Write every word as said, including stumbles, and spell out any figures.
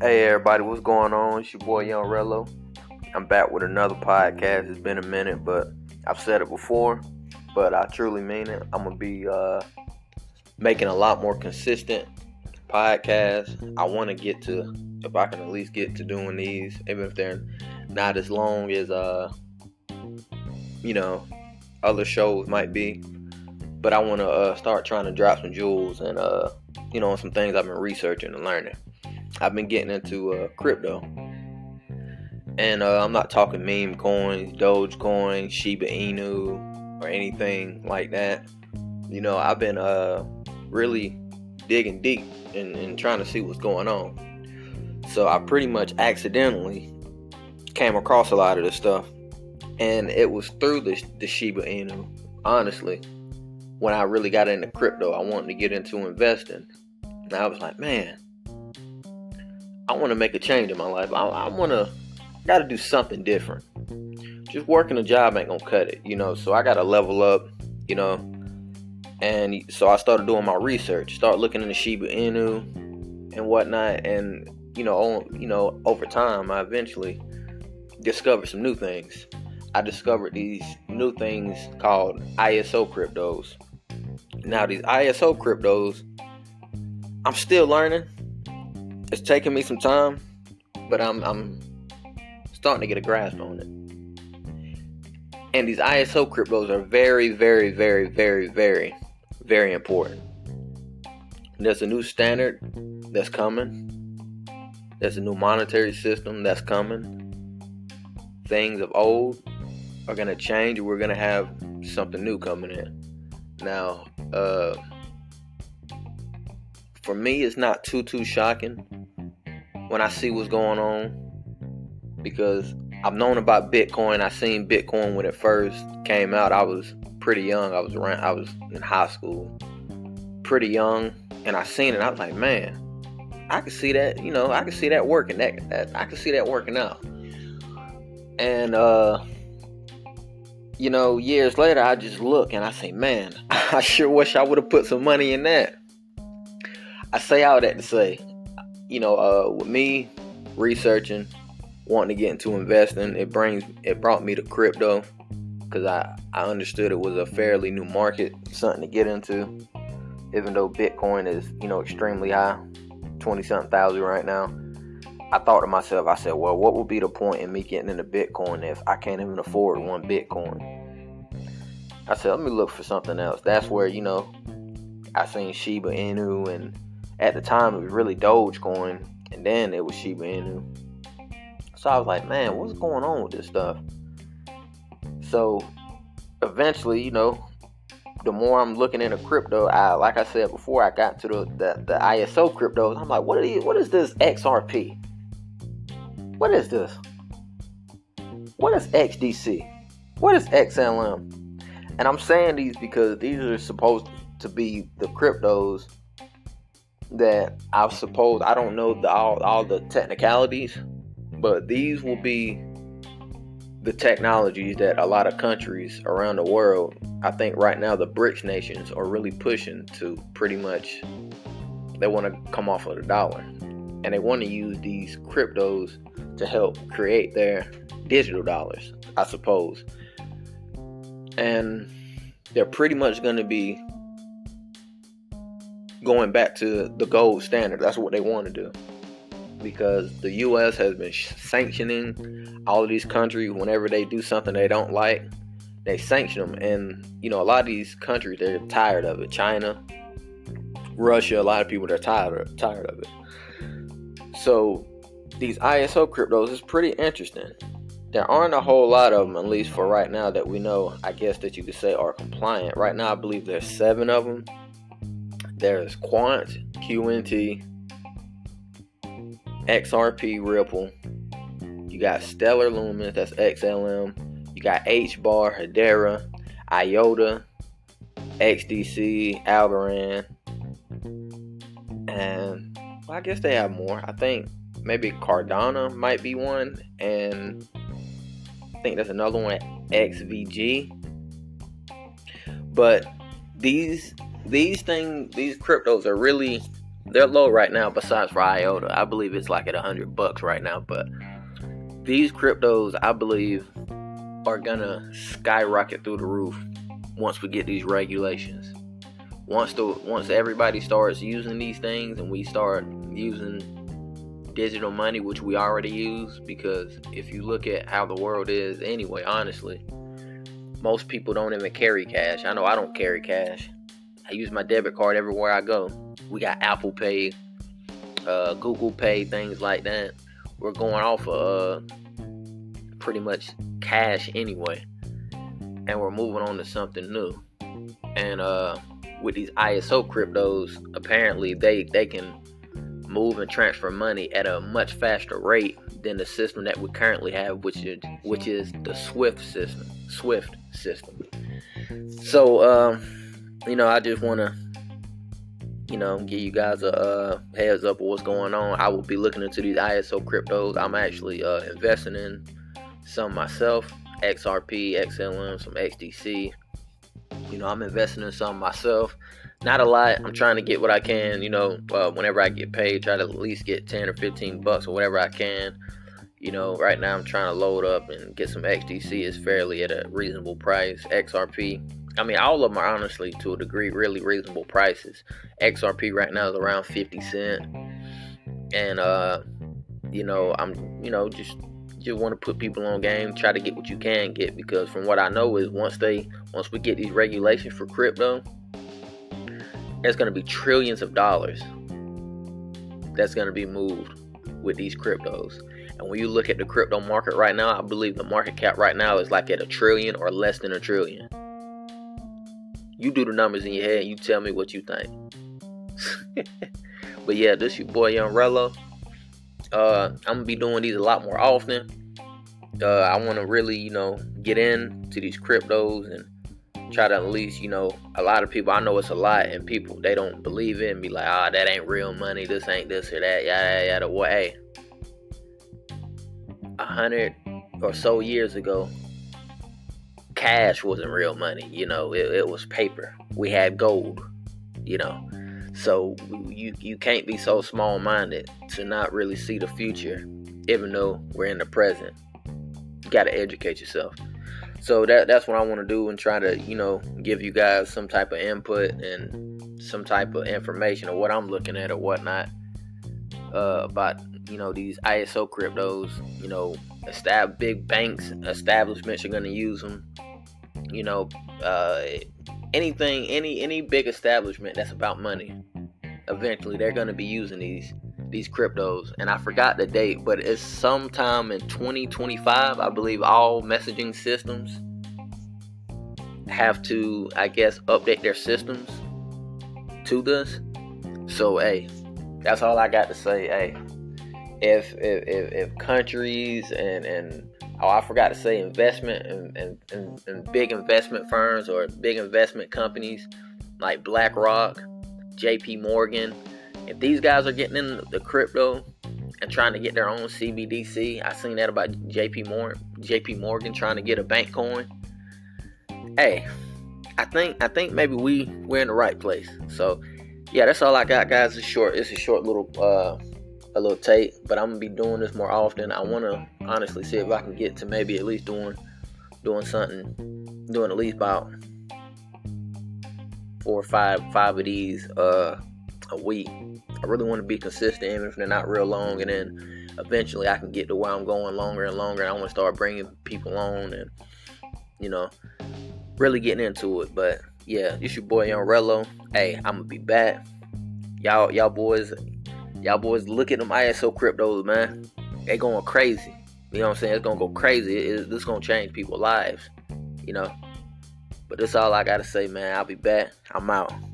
Hey everybody, what's going on? It's your boy Young Rello. I'm back with another podcast. It's been a minute, but I've said it before, but I truly mean it. I'm gonna be uh, making a lot more consistent podcasts. I want to get to, if I can at least get to doing these, even if they're not as long as uh, you know, other shows might be. But I want to uh, start trying to drop some jewels and uh, you know, some things I've been researching and learning. I've been getting into uh, crypto, and uh, I'm not talking meme coins, Dogecoin, Shiba Inu, or anything like that. You know, I've been uh, really digging deep and, and trying to see what's going on. So I pretty much accidentally came across a lot of this stuff, and it was through the, the Shiba Inu, honestly, when I really got into crypto. I wanted to get into investing, and I was like, man, I want to make a change in my life. I, I want to, got to do something different. Just working a job ain't going to cut it, you know. So I got to level up, you know. And so I started doing my research, start looking into Shiba Inu and whatnot. And, you know, on, you know, over time, I eventually discovered some new things. I discovered these new things called I S O cryptos. Now, these I S O cryptos, I'm still learning. It's taking me some time, but I'm I'm starting to get a grasp on it. And these I S O cryptos are very, very, very, very, very, very important. There's a new standard that's coming. There's a new monetary system that's coming. Things of old are going to change, and we're going to have something new coming in. Now, uh, for me, it's not too, too shocking when I see what's going on, because I've known about Bitcoin. I seen Bitcoin when it first came out. I was pretty young. I was around, I was in high school, pretty young, and I seen it. I was like, man, I can see that, you know, I can see that working. That, that I can see that working out. And uh, you know, years later, I just look and I say, man, I sure wish I would have put some money in that. I say all that to say, you know, uh, with me researching, wanting to get into investing, it brings it brought me to crypto, because I, I understood it was a fairly new market, something to get into. Even though Bitcoin is, you know, extremely high, twenty something thousand right now, I thought to myself, I said, well, what would be the point in me getting into Bitcoin if I can't even afford one Bitcoin? I said, let me look for something else. That's where, you know, I seen Shiba Inu, and at the time, it was really Dogecoin, and then it was Shiba Inu. So I was like, man, what's going on with this stuff? So eventually, you know, the more I'm looking into crypto, I, like I said before, I got to the, the, the I S O cryptos. I'm like, what are these, what is this X R P? What is this? What is X D C? What is X L M? And I'm saying these because these are supposed to be the cryptos that I suppose, I don't know the, all, all the technicalities, but these will be the technologies that a lot of countries around the world, I think right now the BRICS nations are really pushing to. Pretty much they want to come off of the dollar, and they want to use these cryptos to help create their digital dollars, I suppose. And they're pretty much going to be going back to the gold standard. That's what they want to do, because the U S has been sanctioning all of these countries. Whenever they do something they don't like, they sanction them. And, you know, a lot of these countries, they're tired of it. China, Russia, a lot of people, they're tired of, tired of it. So these I S O cryptos is pretty interesting. There aren't a whole lot of them, at least for right now, that we know, I guess, that you could say are compliant. Right now, I believe there's seven of them. There's Quant, Q N T, X R P, Ripple. You got Stellar Lumens, that's X L M. You got H bar, Hedera, IOTA, X D C, Algorand. And well, I guess they have more. I think maybe Cardano might be one. And I think there's another one, X V G. But these these things, these cryptos are really they're low right now. Besides for iota, I believe it's like at a hundred bucks right now. But these cryptos, I believe, are gonna skyrocket through the roof once we get these regulations. Once the once everybody starts using these things and we start using digital money, which we already use, because if you look at how the world is anyway, honestly, most people don't even carry cash. I know I don't carry cash. I use my debit card everywhere I go. We got Apple Pay, uh, Google Pay, things like that. We're going off of uh, pretty much cash anyway, and we're moving on to something new. And uh, with these I S O cryptos, apparently they they can move and transfer money at a much faster rate than the system that we currently have, which is which is the Swift system. Swift system. So, um, you know, I just want to, you know, give you guys a uh, heads up of what's going on. I will be looking into these I S O cryptos. I'm actually uh, investing in some myself, X R P, X L M, some X D C. You know, I'm investing in some myself. Not a lot. I'm trying to get what I can, you know, uh, whenever I get paid, try to at least get ten or fifteen bucks or whatever I can. You know, right now I'm trying to load up and get some X D C. It's fairly at a reasonable price. X R P, I mean, all of them are honestly to a degree really reasonable prices. X R P right now is around fifty cents. And, uh, you know, I'm, you know, just just want to put people on game, try to get what you can get, because from what I know is once they, once we get these regulations for crypto, there's going to be trillions of dollars that's going to be moved with these cryptos. And when you look at the crypto market right now, I believe the market cap right now is like at a trillion or less than a trillion. You do the numbers in your head and you tell me what you think. But yeah, this your boy Young Rello. Uh, I'm gonna be doing these a lot more often. Uh, I want to really, you know, get into these cryptos and try to at least, you know, a lot of people, I know it's a lot, and people, they don't believe it and be like, ah, oh, that ain't real money, this ain't this or that, yada, yada, well, hey, a hundred or so years ago, cash wasn't real money, you know, it, it was paper. We had gold, you know, so you, you can't be so small-minded to not really see the future, even though we're in the present. You got to educate yourself. So that that's what I want to do, and try to, you know, give you guys some type of input and some type of information of what I'm looking at or whatnot uh, about, you know, these I S O cryptos. You know, estab- big banks, establishments are going to use them. You know, uh, anything, any any big establishment that's about money, eventually they're going to be using these these cryptos. And I forgot the date, but it's sometime in twenty twenty-five, I believe all messaging systems have to, I guess, update their systems to this. So hey, that's all I got to say. Hey, if if if, if countries and and oh, I forgot to say investment and, and, and, and big investment firms or big investment companies like BlackRock, J P Morgan, if these guys are getting in the crypto and trying to get their own C B D C, I seen that about J P Morgan, J P Morgan trying to get a bank coin. Hey, I think I think maybe we we're in the right place. So yeah, that's all I got, guys. It's short. It's a short little uh, a little tape, but I'm gonna be doing this more often. I want to honestly see if I can get to maybe at least doing doing something, doing at least about four or five five of these uh, a week. I really want to be consistent, even if they're not real long, and then eventually I can get to where I'm going longer and longer. And I want to start bringing people on and, you know, really getting into it. But yeah, it's your boy Young Rello. Hey, I'm gonna be back. Y'all, y'all boys, y'all boys, look at them I S O cryptos, man. They going crazy. You know what I'm saying? It's gonna go crazy. It, it, this gonna change people's lives. You know. But that's all I gotta say, man. I'll be back. I'm out.